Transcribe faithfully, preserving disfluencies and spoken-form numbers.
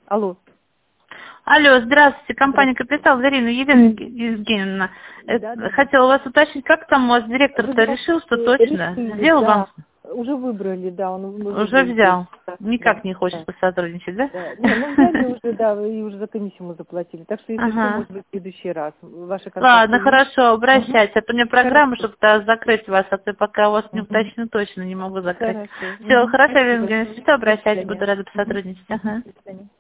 Алло. Алло, здравствуйте, компания «Капитал», Зарина Елена Евгеньевна. Э, Да, да. Хотела у вас уточнить, как там у вас директор-то решил, что точно? Решили, Сделал да. вам? Уже выбрали, да, он уже Уже выбрал. взял. Да, Никак да, не хочет да. посотрудничать, да? Да. Не, ну взяли уже, да, и уже за комиссию мы заплатили. Так что, если что, Ага. может быть, в следующий раз. Ваши контакты Ладно, есть? хорошо, Угу. обращайтесь. Это мне программа, Хорошо. чтобы тогда закрыть вас, а то пока у вас не Угу. уточню, точно не могу закрыть. Хорошо. Все, Угу. хорошо, Елена Спасибо. Евгеньевна, если что, До обращайтесь, буду свидания. рада Угу. посотрудничать. Угу. Ага. До свидания.